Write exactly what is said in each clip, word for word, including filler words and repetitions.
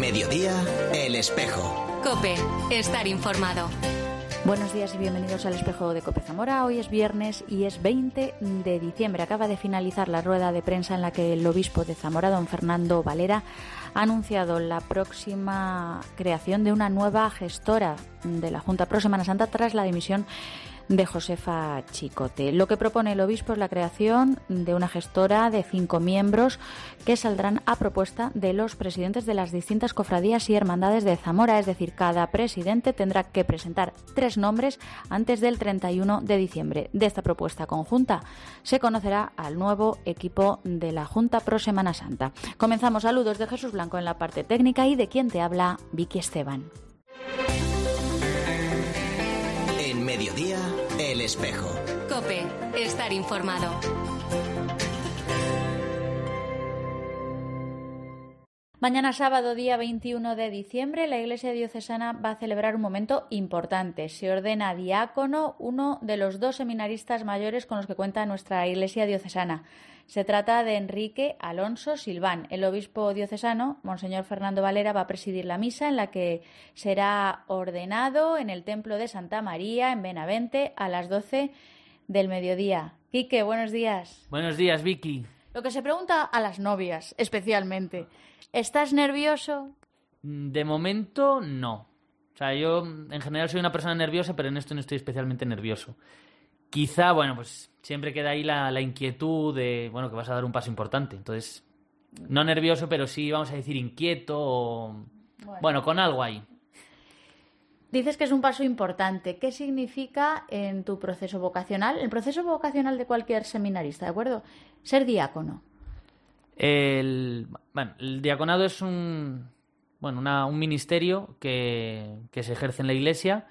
mediodía, El Espejo. COPE, estar informado. Buenos días y bienvenidos al Espejo de COPE Zamora. Hoy es viernes y es veinte de diciembre. Acaba de finalizar la rueda de prensa en la que el obispo de Zamora, don Fernando Valera, ha anunciado la próxima creación de una nueva gestora de la Junta Pro Semana Santa tras la dimisión de Josefa Chicote. Lo que propone el obispo es la creación de una gestora de cinco miembros que saldrán a propuesta de los presidentes de las distintas cofradías y hermandades de Zamora, es decir, cada presidente tendrá que presentar tres nombres antes del treinta y uno de diciembre. De esta propuesta conjunta se conocerá al nuevo equipo de la Junta Pro Semana Santa. Comenzamos. Saludos de Jesús Blanco en la parte técnica y de quien te habla, Vicky Esteban. En mediodía, El Espejo. COPE, estar informado. Mañana sábado, día veintiuno de diciembre, la Iglesia Diocesana va a celebrar un momento importante. Se ordena diácono uno de los dos seminaristas mayores con los que cuenta nuestra Iglesia Diocesana. Se trata de Enrique Alonso Silván. El obispo diocesano, Monseñor Fernando Valera, va a presidir la misa en la que será ordenado en el Templo de Santa María, en Benavente, a las doce del mediodía. Quique, buenos días. Buenos días, Vicky. Lo que se pregunta a las novias, especialmente. ¿Estás nervioso? De momento, no. O sea, yo en general soy una persona nerviosa, pero en esto no estoy especialmente nervioso. Quizá, bueno, pues siempre queda ahí la, la inquietud de, bueno, que vas a dar un paso importante. Entonces, no nervioso, pero sí, vamos a decir, inquieto o... Bueno, bueno con algo ahí. Dices que es un paso importante. ¿Qué significa en tu proceso vocacional? El proceso vocacional de cualquier seminarista, ¿de acuerdo? Ser diácono. El, bueno, el diaconado es un, bueno, una, un ministerio que, que se ejerce en la Iglesia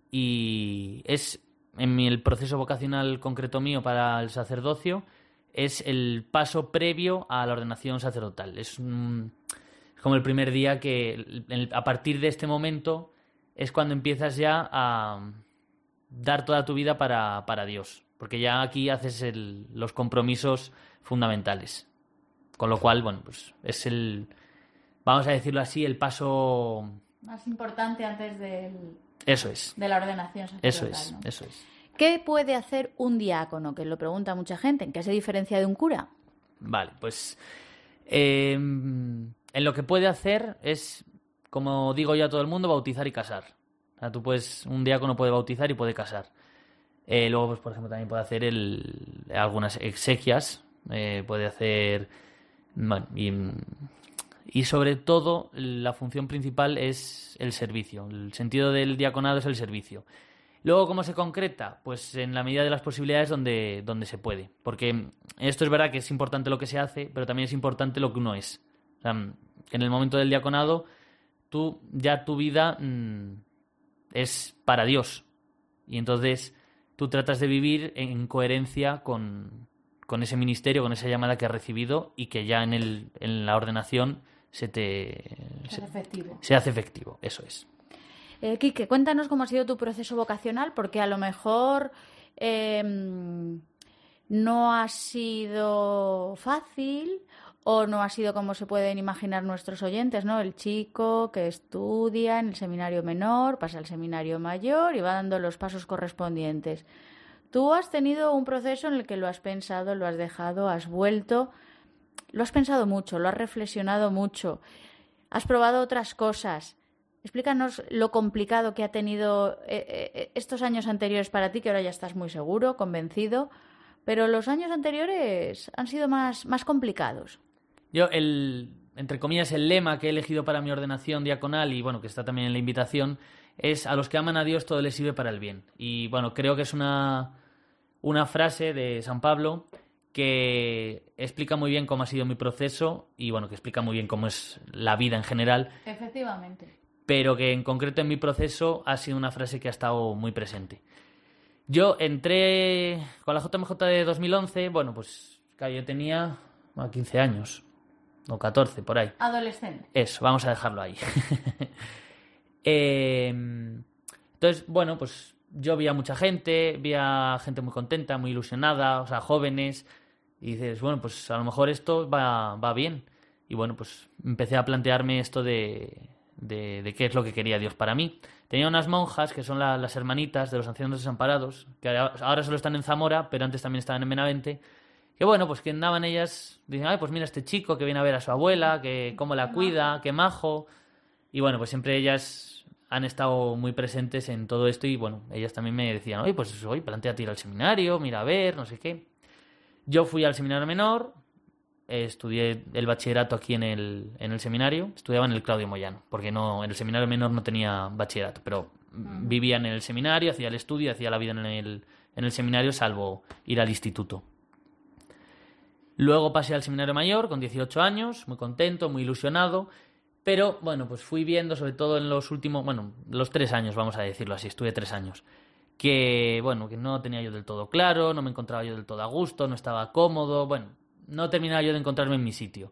y es, en mi, el proceso vocacional concreto mío para el sacerdocio, es el paso previo a la ordenación sacerdotal. Es, un, es como el primer día que, el, a partir de este momento, es cuando empiezas ya a dar toda tu vida para, para Dios, porque ya aquí haces el, los compromisos fundamentales. Con lo cual, bueno, pues es el, vamos a decirlo así, el paso... más importante antes del... Eso es. De la ordenación sacerdotal. Eso es, ¿no? eso es. ¿Qué puede hacer un diácono? Que lo pregunta mucha gente. ¿En qué se diferencia de un cura? Vale, pues eh, en lo que puede hacer es, como digo yo a todo el mundo, bautizar y casar. O sea, tú puedes, un diácono puede bautizar y puede casar. Eh, luego, pues por ejemplo, también puede hacer el, algunas exequias, eh, puede hacer... Bueno, y, y sobre todo la función principal es el servicio. El sentido del diaconado es el servicio. Luego, ¿cómo se concreta? Pues en la medida de las posibilidades donde, donde se puede. Porque esto es verdad que es importante lo que se hace, pero también es importante lo que uno es. O sea, en el momento del diaconado, tú ya tu vida mmm, es para Dios. Y entonces tú tratas de vivir en coherencia con... con ese ministerio, con esa llamada que has recibido y que ya en, el, en la ordenación se te... Se hace efectivo. Se hace efectivo, eso es. Eh, Quique, cuéntanos cómo ha sido tu proceso vocacional, porque a lo mejor eh, no ha sido fácil o no ha sido como se pueden imaginar nuestros oyentes, ¿no? El chico que estudia en el seminario menor, pasa al seminario mayor y va dando los pasos correspondientes. Tú has tenido un proceso en el que lo has pensado, lo has dejado, has vuelto, lo has pensado mucho, lo has reflexionado mucho, has probado otras cosas. Explícanos lo complicado que ha tenido eh, estos años anteriores para ti, que ahora ya estás muy seguro, convencido, pero los años anteriores han sido más, más complicados. Yo, el, entre comillas, el lema que he elegido para mi ordenación diaconal y bueno, que está también en la invitación, es: a los que aman a Dios todo les sirve para el bien. Y bueno, creo que es una, una frase de San Pablo que explica muy bien cómo ha sido mi proceso y bueno, que explica muy bien cómo es la vida en general. Efectivamente. Pero que en concreto en mi proceso ha sido una frase que ha estado muy presente. Yo entré con la J M J de dos mil once, bueno, pues claro, yo tenía bueno, quince años o catorce, por ahí. Adolescente. Eso, vamos a dejarlo ahí. Eh, entonces, bueno, pues yo vi a mucha gente, vi a gente muy contenta, muy ilusionada, o sea, jóvenes, y dices, bueno, pues a lo mejor esto va, va bien. y bueno, pues empecé a plantearme esto de, de, de qué es lo que quería Dios para mí. Tenía unas monjas que son la, las hermanitas de los ancianos desamparados, que ahora solo están en Zamora, pero antes también estaban en Benavente, que bueno, pues que andaban ellas, dicen, ay, pues mira este chico que viene a ver a su abuela, que cómo la cuida, qué majo, y bueno, pues siempre ellas han estado muy presentes en todo esto, y bueno, ellas también me decían, oye, pues oye, plantéate ir al seminario, mira a ver, no sé qué. Yo fui al seminario menor, eh, estudié el bachillerato aquí en el, en el seminario, estudiaba en el Claudio Moyano, porque no, en el seminario menor no tenía bachillerato, pero uh-huh. vivía en el seminario, hacía el estudio, hacía la vida en el, en el seminario, salvo ir al instituto. Luego pasé al seminario mayor con dieciocho años, muy contento, muy ilusionado, pero bueno, pues fui viendo, sobre todo en los últimos, bueno, los tres años, vamos a decirlo así, estuve tres años, que bueno, que no tenía yo del todo claro, no me encontraba yo del todo a gusto, no estaba cómodo, bueno, no terminaba yo de encontrarme en mi sitio.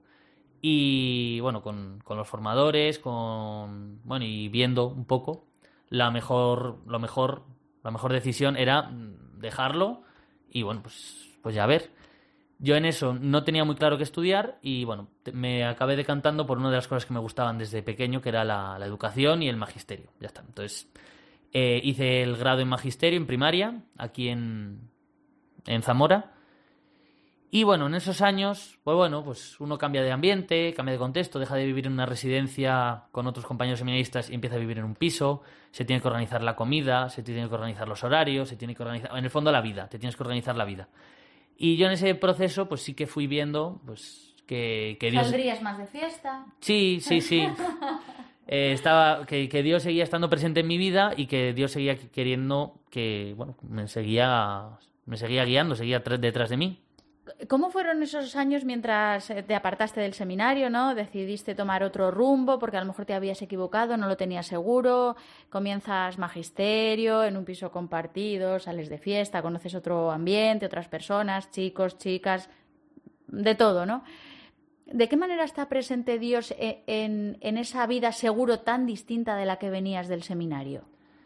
Y bueno, con, con los formadores, con bueno, y viendo un poco, la mejor, lo mejor, la mejor decisión era dejarlo y bueno, pues, pues ya a ver. Yo en eso no tenía muy claro qué estudiar y bueno, me acabé decantando por una de las cosas que me gustaban desde pequeño, que era la, la educación y el magisterio. Ya está. Entonces eh, hice el grado en magisterio en primaria, aquí en, en Zamora. Y bueno, en esos años, pues bueno, pues uno cambia de ambiente, cambia de contexto, deja de vivir en una residencia con otros compañeros seminaristas y empieza a vivir en un piso, se tiene que organizar la comida, se tiene que organizar los horarios, se tiene que organizar, en el fondo la vida, te tienes que organizar la vida. Y yo en ese proceso, pues sí que fui viendo, pues que, que Dios... ¿Saldrías más de fiesta? Sí, sí, sí. eh, estaba que, que Dios seguía estando presente en mi vida y que Dios seguía queriendo que, bueno, me seguía, me seguía guiando, seguía detrás de mí. ¿Cómo fueron esos años mientras te apartaste del seminario, ¿no? Decidiste tomar otro rumbo porque a lo mejor te habías equivocado, no lo tenías seguro, comienzas magisterio en un piso compartido, sales de fiesta, conoces otro ambiente, otras personas, chicos, chicas, de todo, ¿no? ¿De qué manera está presente Dios en, en esa vida seguro tan distinta de la que venías del seminario?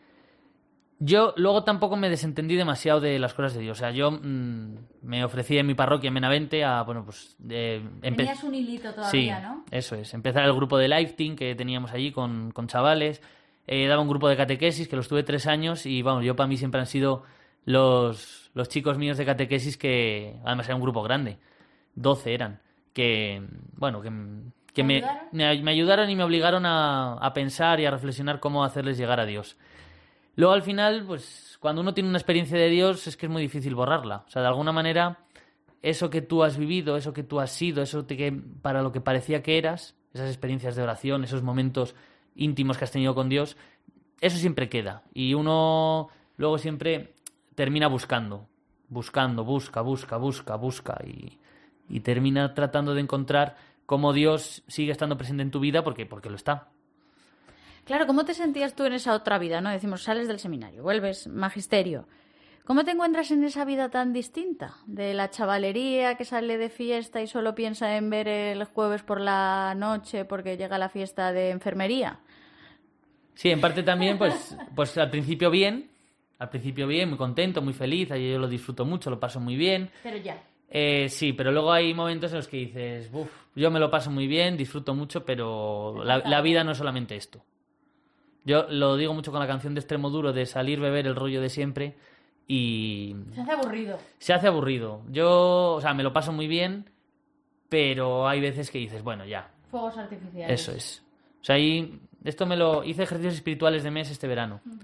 Yo luego tampoco me desentendí demasiado de las cosas de Dios. O sea, yo mmm, me ofrecí en mi parroquia en Benavente a, bueno, pues... Eh, empe- Tenías un hilito todavía, sí, ¿no? Eso es. Empezar el grupo de Life Team que teníamos allí con, con chavales. Eh, daba un grupo de catequesis que los tuve tres años y, vamos, yo para mí siempre han sido los, los chicos míos de catequesis que... Además era un grupo grande. doce eran. Que, bueno, que... que me, me, me ayudaron y me obligaron a, a pensar y a reflexionar cómo hacerles llegar a Dios. Luego, al final, pues cuando uno tiene una experiencia de Dios es que es muy difícil borrarla. O sea, de alguna manera, eso que tú has vivido, eso que tú has sido, eso que para lo que parecía que eras, esas experiencias de oración, esos momentos íntimos que has tenido con Dios, eso siempre queda. Y uno luego siempre termina buscando, buscando, busca, busca, busca, busca y, y termina tratando de encontrar cómo Dios sigue estando presente en tu vida porque, porque lo está. Claro, ¿cómo te sentías tú en esa otra vida, no? Decimos, sales del seminario, vuelves magisterio. ¿Cómo te encuentras en esa vida tan distinta? De la chavalería que sale de fiesta y solo piensa en ver el jueves por la noche porque llega la fiesta de enfermería. Sí, en parte también, pues, pues al principio bien, al principio bien, muy contento, muy feliz, yo lo disfruto mucho, lo paso muy bien. Pero ya. Eh, sí, pero luego hay momentos en los que dices, uff, yo me lo paso muy bien, disfruto mucho, pero la, la vida no es solamente esto. Yo lo digo mucho con la canción de Extremo Duro, de salir, beber el rollo de siempre y... Se hace aburrido. Se hace aburrido. Yo, o sea, me lo paso muy bien, pero hay veces que dices, bueno, ya. Fuegos artificiales. Eso es. O sea, ahí, esto me lo... Hice ejercicios espirituales de mes este verano. Uh-huh.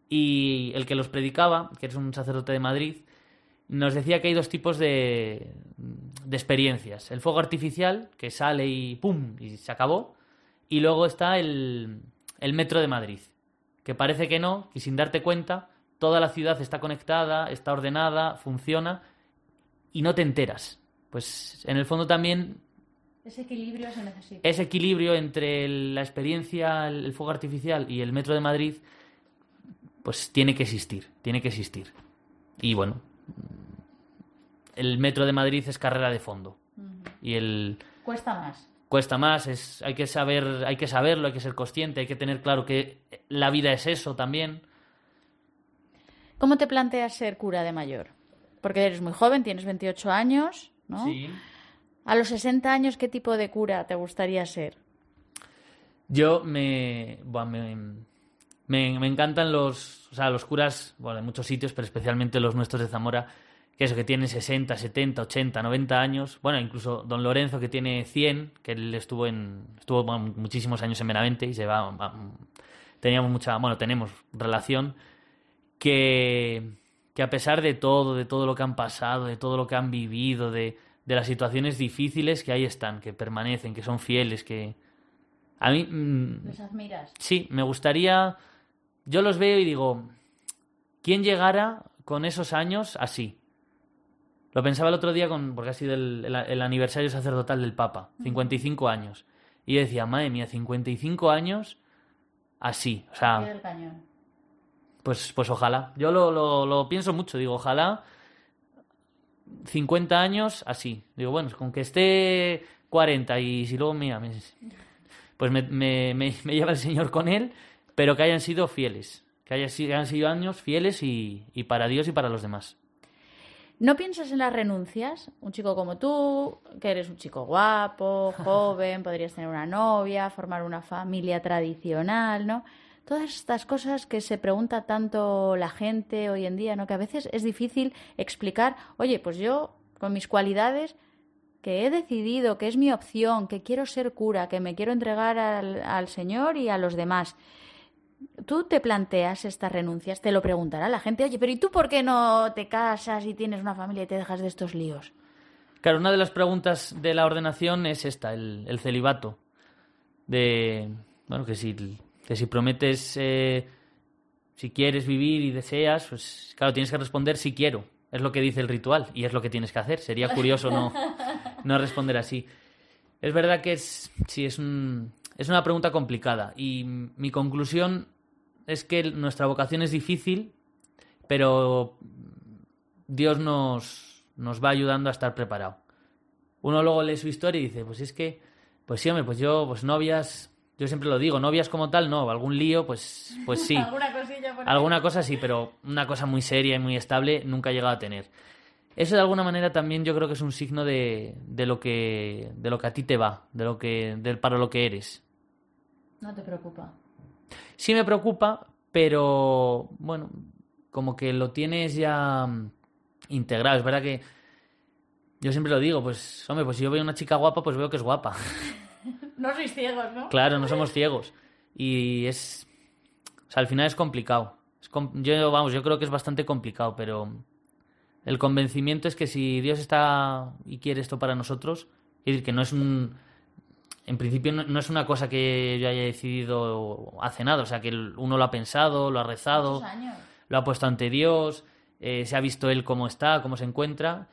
Y el que los predicaba, que es un sacerdote de Madrid, nos decía que hay dos tipos de, de experiencias. El fuego artificial, que sale y ¡pum! Y se acabó. Y luego está el... el metro de Madrid, que parece que no, y sin darte cuenta, toda la ciudad está conectada, está ordenada, funciona, y no te enteras. Pues en el fondo también... Ese equilibrio se necesita. Ese equilibrio entre la experiencia, el fuego artificial y el metro de Madrid, pues tiene que existir, tiene que existir. Y bueno, el metro de Madrid es carrera de fondo. Uh-huh. Y el... Cuesta más. Cuesta más, es, hay que saber, hay que saberlo, hay que ser consciente, hay que tener claro que la vida es eso también. ¿Cómo te planteas ser cura de mayor? Porque eres muy joven, tienes veintiocho años, ¿no? Sí. A los sesenta años, ¿qué tipo de cura te gustaría ser? Yo me, bueno, me, me, me encantan los, o sea, los curas, bueno, en muchos sitios, pero especialmente los nuestros de Zamora, que eso, que tienen sesenta, setenta, ochenta, noventa años. Bueno, incluso don Lorenzo, que tiene cien, que él estuvo en estuvo bueno, muchísimos años en Benavente y se va, va teníamos mucha, bueno, tenemos relación, que, que a pesar de todo, de todo lo que han pasado, de todo lo que han vivido, de, de las situaciones difíciles, que ahí están, que permanecen, que son fieles, que a mí... Mmm, ¿Les admiras? Sí, me gustaría... Yo los veo y digo, ¿quién llegara con esos años así? Lo pensaba el otro día con, porque ha sido el, el, el aniversario sacerdotal del Papa, cincuenta y cinco años. Y yo decía, madre mía, cincuenta y cinco años así. O sea, el cañón. Pues, pues ojalá. Yo lo, lo, lo pienso mucho, digo, ojalá cincuenta años así. Digo, bueno, con que esté cuarenta y si luego, mira, me, pues me, me, me, me lleva el Señor con él, pero que hayan sido fieles. Que hayan, hayan sido años fieles y, y para Dios y para los demás. ¿No piensas en las renuncias? Un chico como tú, que eres un chico guapo, joven, podrías tener una novia, formar una familia tradicional, ¿no? Todas estas cosas que se pregunta tanto la gente hoy en día, ¿no? Que a veces es difícil explicar, oye, pues yo, con mis cualidades, que he decidido, que es mi opción, que quiero ser cura, que me quiero entregar al, al Señor y a los demás. ¿Tú te planteas estas renuncias? Te lo preguntará la gente. Oye, pero ¿y tú por qué no te casas y tienes una familia y te dejas de estos líos? Claro, una de las preguntas de la ordenación es esta, el, el celibato. De, bueno, que si, que si prometes, eh, si quieres vivir y deseas, pues claro, tienes que responder si quiero. Es lo que dice el ritual y es lo que tienes que hacer. Sería curioso no, no responder así. Es verdad que es, sí, es un... Es una pregunta complicada y mi conclusión es que nuestra vocación es difícil, pero Dios nos, nos va ayudando a estar preparado. Uno luego lee su historia y dice, pues es que, pues sí, hombre, pues yo, pues novias, yo siempre lo digo, novias como tal, no, algún lío, pues, pues sí. ¿Alguna cosilla por ahí? Alguna cosa sí, pero una cosa muy seria y muy estable nunca he llegado a tener. Eso de alguna manera también yo creo que es un signo de, de lo que de lo que a ti te va, de lo que de, para lo que eres. ¿No te preocupa? Sí me preocupa, pero bueno, como que lo tienes ya integrado. Es verdad que yo siempre lo digo, pues hombre, pues si yo veo una chica guapa, pues veo que es guapa. No sois ciegos, ¿no? Claro, no somos ciegos. Y es... O sea, al final es complicado. Es com- yo, vamos, yo creo que es bastante complicado, pero... El convencimiento es que si Dios está y quiere esto para nosotros, es decir, que no es un... En principio no, no es una cosa que yo haya decidido hace nada, o sea, que uno lo ha pensado, lo ha rezado, Muchos años. lo ha puesto ante Dios, eh, se ha visto él cómo está, cómo se encuentra,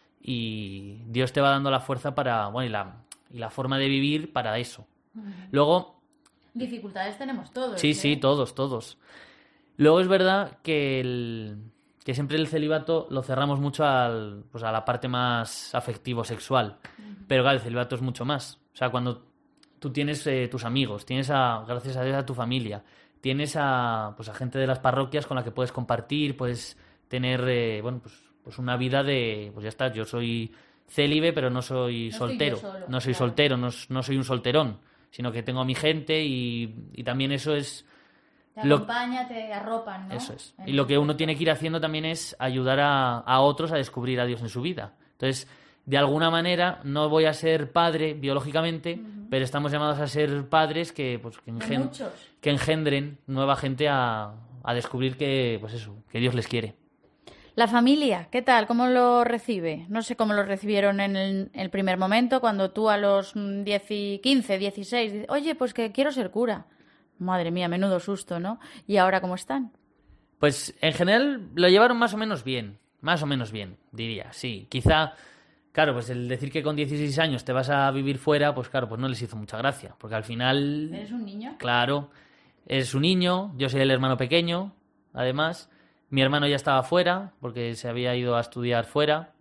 y Dios te va dando la fuerza para, bueno, y la, y la forma de vivir para eso. Uh-huh. Luego... Dificultades tenemos todos. Sí, ¿eh? sí, todos, todos. Luego es verdad que el... que siempre el celibato lo cerramos mucho al, pues a la parte más afectivo-sexual. Uh-huh. Pero claro, el celibato es mucho más. O sea, cuando tú tienes eh, tus amigos, tienes, a, gracias a Dios, a tu familia, tienes a, pues a gente de las parroquias con la que puedes compartir, puedes tener, eh, bueno, pues, pues una vida de, pues ya está, yo soy célibe, pero no soy no soltero. Solo, no soy claro. soltero, no, no soy un solterón, sino que tengo a mi gente y, y también eso es... Te acompaña, lo, te arropan, ¿no? Eso es. Y lo que uno tiene que ir haciendo también es ayudar a, a otros a descubrir a Dios en su vida. Entonces, de alguna manera, no voy a ser padre biológicamente, uh-huh. pero estamos llamados a ser padres que, pues, que, engen- que engendren nueva gente a, a descubrir que, pues eso, que Dios les quiere. La familia, ¿qué tal? ¿Cómo lo recibe? No sé cómo lo recibieron en el, el primer momento, cuando tú a los diez, quince, dieciséis, dices, oye, pues que quiero ser cura. Madre mía, menudo susto, ¿no? ¿Y ahora cómo están? Pues en general lo llevaron más o menos bien, más o menos bien, diría, sí. Quizá, claro, pues el decir que con dieciséis años te vas a vivir fuera, pues claro, pues no les hizo mucha gracia, porque al final... ¿Eres un niño? Claro, eres un niño, yo soy el hermano pequeño, además, mi hermano ya estaba fuera, porque se había ido a estudiar fuera,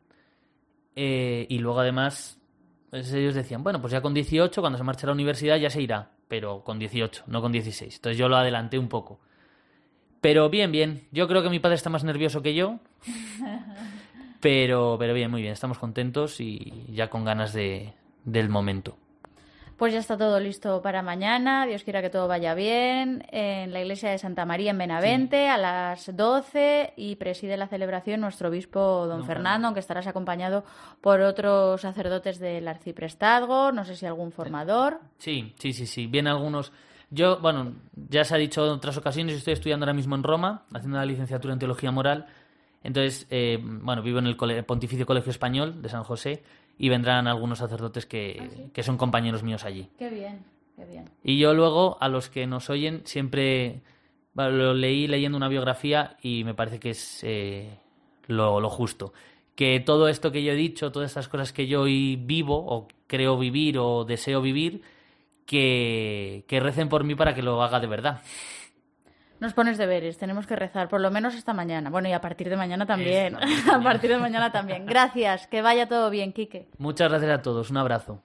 eh, y luego además, pues ellos decían, bueno, pues ya con dieciocho, cuando se marche a la universidad ya se irá. Pero con dieciocho, no con dieciséis. Entonces yo lo adelanté un poco. Pero bien, bien. Yo creo que mi padre está más nervioso que yo. Pero, pero bien, muy bien. Estamos contentos y ya con ganas de, del momento. Pues ya está todo listo para mañana. Dios quiera que todo vaya bien. En la iglesia de Santa María en Benavente, sí, a las doce, y preside la celebración nuestro obispo don, don Fernando, Fernando, aunque estarás acompañado por otros sacerdotes del arciprestazgo, no sé si algún formador. Sí, sí, sí, sí. Vienen algunos. Yo, bueno, ya se ha dicho en otras ocasiones, estoy estudiando ahora mismo en Roma, haciendo la licenciatura en Teología Moral. Entonces, eh, bueno, vivo en el Cole- Pontificio Colegio Español de San José, y vendrán algunos sacerdotes que, ¿Ah, sí? que son compañeros míos allí. Qué bien, qué bien. Y yo luego, a los que nos oyen, siempre bueno, lo leí leyendo una biografía y me parece que es eh, lo, lo justo. Que todo esto que yo he dicho, todas estas cosas que yo hoy vivo, o creo vivir, o deseo vivir, que, que recen por mí para que lo haga de verdad. Nos pones deberes, tenemos que rezar, por lo menos esta mañana. Bueno, y a partir de mañana también. A partir de mañana también. Gracias, que vaya todo bien, Quique. Muchas gracias a todos, un abrazo.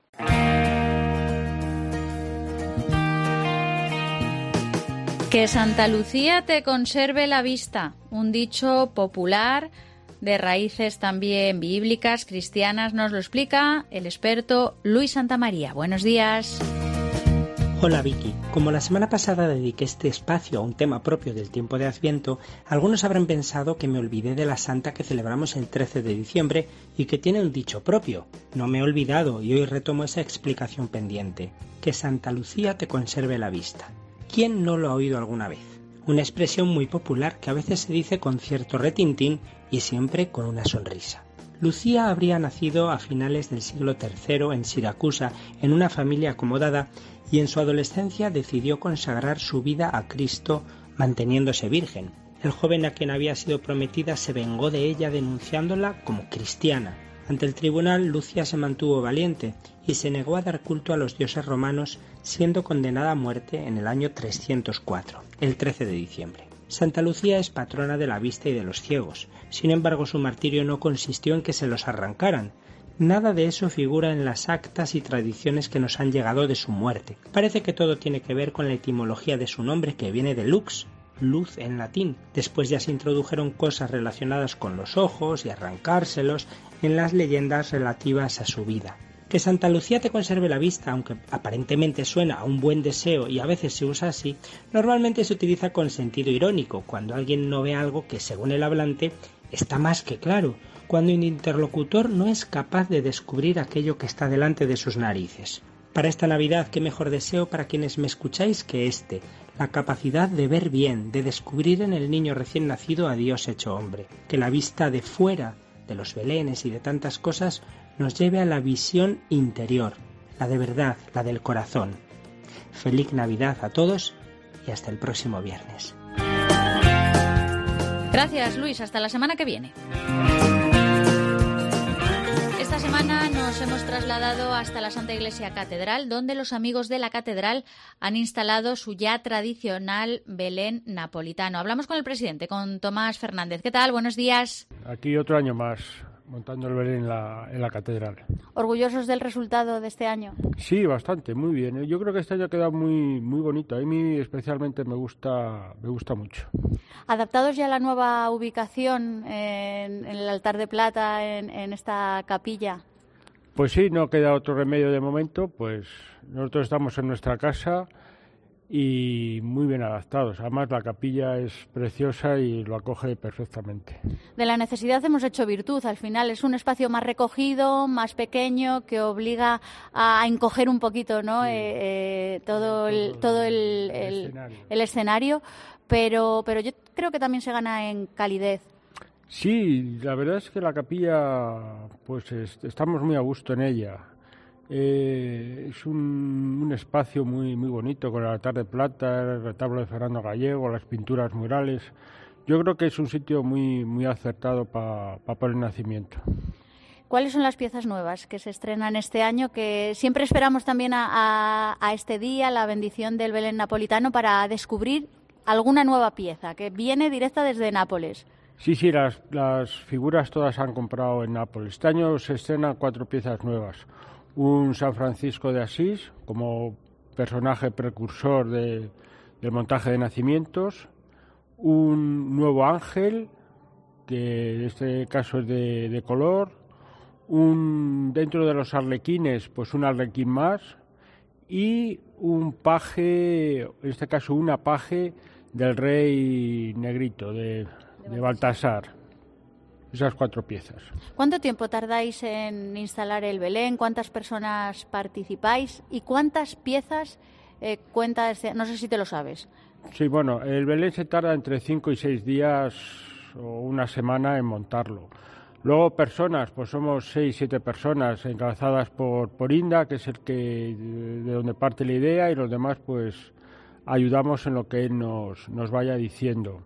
Que Santa Lucía te conserve la vista, un dicho popular de raíces también bíblicas, cristianas, nos lo explica el experto Luis Santamaría. Buenos días. Hola Vicky, como la semana pasada dediqué este espacio a un tema propio del tiempo de Adviento, algunos habrán pensado que me olvidé de la santa que celebramos el trece de diciembre y que tiene un dicho propio. No me he olvidado y hoy retomo esa explicación pendiente. Que Santa Lucía te conserve la vista. ¿Quién no lo ha oído alguna vez? Una expresión muy popular que a veces se dice con cierto retintín y siempre con una sonrisa. Lucía habría nacido a finales del siglo tercero en Siracusa, en una familia acomodada, y en su adolescencia decidió consagrar su vida a Cristo manteniéndose virgen. El joven a quien había sido prometida se vengó de ella denunciándola como cristiana. Ante el tribunal, Lucía se mantuvo valiente y se negó a dar culto a los dioses romanos, siendo condenada a muerte en el año trescientos cuatro, el trece de diciembre. Santa Lucía es patrona de la vista y de los ciegos. Sin embargo, su martirio no consistió en que se los arrancaran. Nada de eso figura en las actas y tradiciones que nos han llegado de su muerte. Parece que todo tiene que ver con la etimología de su nombre, que viene de lux, luz en latín. Después ya se introdujeron cosas relacionadas con los ojos y arrancárselos en las leyendas relativas a su vida. Que Santa Lucía te conserve la vista, aunque aparentemente suena a un buen deseo y a veces se usa así, normalmente se utiliza con sentido irónico, cuando alguien no ve algo que, según el hablante, está más que claro, cuando un interlocutor no es capaz de descubrir aquello que está delante de sus narices. Para esta Navidad, qué mejor deseo para quienes me escucháis que este, la capacidad de ver bien, de descubrir en el niño recién nacido a Dios hecho hombre, que la vista de fuera de los belenes y de tantas cosas nos lleve a la visión interior, la de verdad, la del corazón. Feliz Navidad a todos y hasta el próximo viernes. Gracias, Luis. Hasta la semana que viene. Esta semana nos hemos trasladado hasta la Santa Iglesia Catedral, donde los amigos de la Catedral han instalado su ya tradicional Belén napolitano. Hablamos con el presidente, con Tomás Fernández. ¿Qué tal? Buenos días. Aquí otro año más, montando el Belén en la, en la Catedral. ¿Orgullosos del resultado de este año? Sí, bastante, muy bien. Yo creo que este año ha quedado muy, muy bonito. A mí especialmente me gusta, me gusta mucho. ¿Adaptados ya a la nueva ubicación en, en el altar de plata, en, en esta capilla? Pues sí, no queda otro remedio de momento. Pues nosotros estamos en nuestra casa y muy bien adaptados. Además, la capilla es preciosa y lo acoge perfectamente. De la necesidad hemos hecho virtud. Al final es un espacio más recogido, más pequeño, que obliga a encoger un poquito, ¿no? Sí. eh, eh, todo el, todo el, el, el, escenario. el escenario. Pero, pero yo creo que también se gana en calidez. Sí, la verdad es que la capilla, pues es, estamos muy a gusto en ella. Eh, es un, un espacio muy muy bonito, con el altar de plata, el retablo de Fernando Gallego, las pinturas murales. Yo creo que es un sitio muy muy acertado para pa poner nacimiento. ¿Cuáles son las piezas nuevas que se estrenan este año? Que siempre esperamos también a, a, a este día, la bendición del Belén napolitano, para descubrir alguna nueva pieza que viene directa desde Nápoles. Sí, sí, las, las figuras todas se han comprado en Nápoles. Este año se estrenan cuatro piezas nuevas. Un San Francisco de Asís como personaje precursor de, del montaje de nacimientos, un nuevo ángel, que en este caso es de, de color, un dentro de los arlequines, pues un arlequín más y un paje, en este caso una paje del rey negrito, de, de Baltasar. Esas cuatro piezas. ¿Cuánto tiempo tardáis en instalar el Belén? ¿Cuántas personas participáis? ¿Y cuántas piezas eh, cuenta este? No sé si te lo sabes. Sí, bueno, el Belén se tarda entre cinco y seis días o una semana en montarlo. Luego personas, pues somos seis, siete personas encabezadas por, por Inda, que es el que de donde parte la idea, y los demás pues ayudamos en lo que él nos, nos vaya diciendo.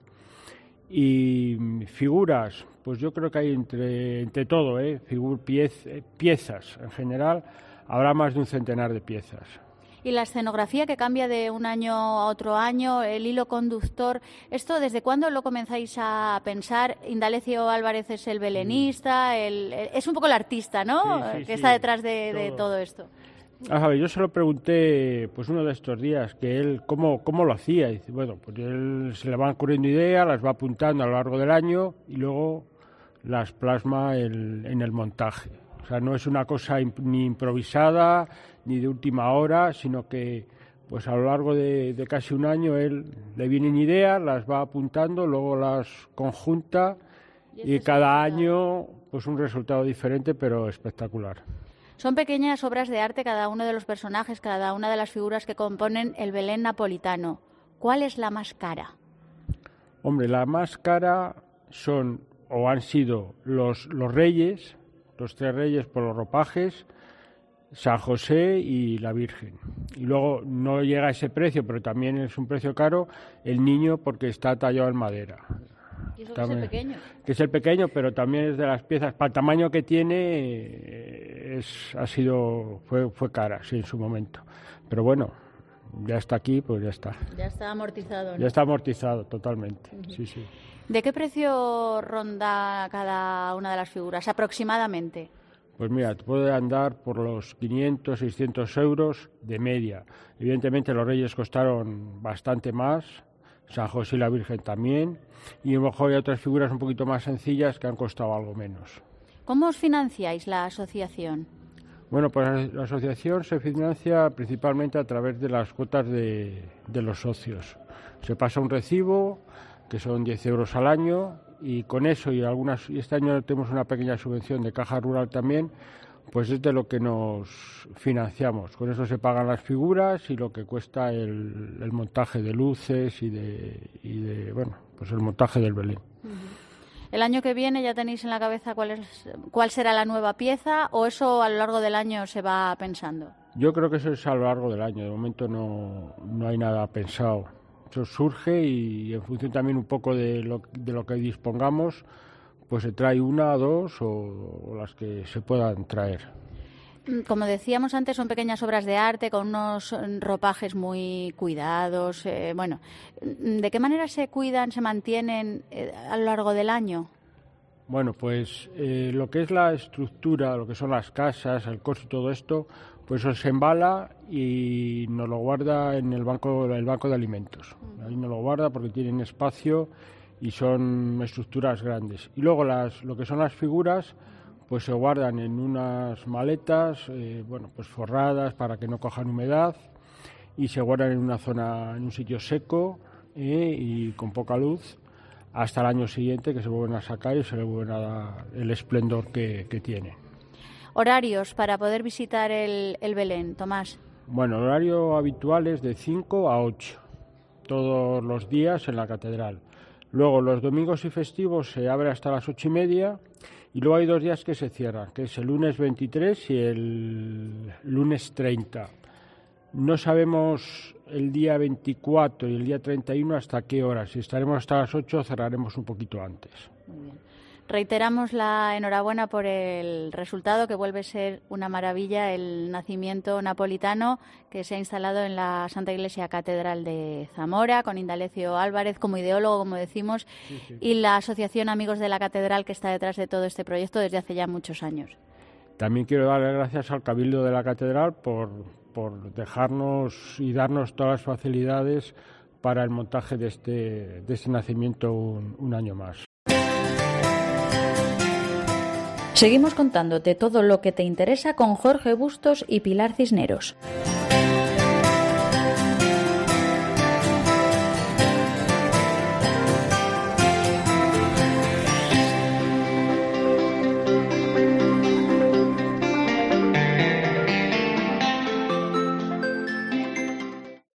Y figuras, pues yo creo que hay entre, entre todo, ¿eh? Figur, piez, piezas en general, habrá más de un centenar de piezas. Y la escenografía que cambia de un año a otro año, el hilo conductor, ¿esto desde cuándo lo comenzáis a pensar? Indalecio Álvarez es el belenista, el, el, es un poco el artista, ¿no? Sí, sí, que sí, está detrás de todo, de todo. todo esto. A ver, yo se lo pregunté pues uno de estos días, que él cómo, cómo lo hacía. Y dice, bueno, pues él se le van ocurriendo ideas, las va apuntando a lo largo del año y luego las plasma el, en el montaje. O sea, no es una cosa imp- ni improvisada ni de última hora, sino que pues a lo largo de, de casi un año él le vienen ideas, las va apuntando, luego las conjunta y, y cada año pues un resultado diferente pero espectacular. Son pequeñas obras de arte cada uno de los personajes, cada una de las figuras que componen el Belén napolitano. ¿Cuál es la más cara? Hombre, la más cara son o han sido los, los reyes, los tres reyes por los ropajes, San José y la Virgen. Y luego no llega a ese precio, pero también es un precio caro, el niño porque está tallado en madera. ¿Y eso También, que es el pequeño? Que es el pequeño, pero también es de las piezas. Para el tamaño que tiene, es, ha sido fue, fue cara, sí, en su momento. Pero bueno, ya está aquí, pues ya está. Ya está amortizado, ¿no? Ya está amortizado totalmente, uh-huh. Sí, sí. ¿De qué precio ronda cada una de las figuras, aproximadamente? Pues mira, puede andar por los quinientos, seiscientos euros de media. Evidentemente los reyes costaron bastante más, San José y la Virgen también, y a lo mejor hay otras figuras un poquito más sencillas que han costado algo menos. ¿Cómo os financiáis la asociación? Bueno, pues la asociación se financia principalmente a través de las cuotas de, de los socios. Se pasa un recibo, que son diez euros al año, y con eso y algunas y este año tenemos una pequeña subvención de Caja Rural también, pues es de lo que nos financiamos. Con eso se pagan las figuras y lo que cuesta el, el montaje de luces y de, y de, bueno, pues el montaje del Belén. Uh-huh. ¿El año que viene ya tenéis en la cabeza cuál es, cuál será la nueva pieza o eso a lo largo del año se va pensando? Yo creo que eso es a lo largo del año. De momento no, no hay nada pensado. Eso surge y en función también un poco de lo, de lo que dispongamos, pues se trae una, dos o, o las que se puedan traer. Como decíamos antes, son pequeñas obras de arte con unos ropajes muy cuidados. Eh, bueno, ¿de qué manera se cuidan, se mantienen eh, a lo largo del año? Bueno, pues eh, lo que es la estructura, lo que son las casas, el costo y todo esto, pues eso se embala y nos lo guarda en el banco, el banco de alimentos. Ahí nos lo guarda porque tienen espacio y son estructuras grandes. Y luego las, lo que son las figuras, pues se guardan en unas maletas, eh, bueno, pues forradas para que no cojan humedad y se guardan en una zona, en un sitio seco eh, y con poca luz hasta el año siguiente, que se vuelven a sacar y se le vuelven a dar el esplendor que, que tiene. Horarios para poder visitar el, el Belén, Tomás. Bueno, el horario habitual es de cinco a ocho, todos los días en la catedral. Luego los domingos y festivos se abre hasta las ocho y media y luego hay dos días que se cierran, que es el lunes veintitrés y el lunes treinta. No sabemos el día veinticuatro y el día treinta y uno hasta qué hora. Si estaremos hasta las ocho, cerraremos un poquito antes. Muy bien. Reiteramos la enhorabuena por el resultado, que vuelve a ser una maravilla, el nacimiento napolitano que se ha instalado en la Santa Iglesia Catedral de Zamora, con Indalecio Álvarez como ideólogo, como decimos, sí, sí. Y la Asociación Amigos de la Catedral, que está detrás de todo este proyecto desde hace ya muchos años. También quiero darle gracias al Cabildo de la Catedral por, por dejarnos y darnos todas las facilidades para el montaje de este, de este nacimiento un, un año más. Seguimos contándote todo lo que te interesa con Jorge Bustos y Pilar Cisneros.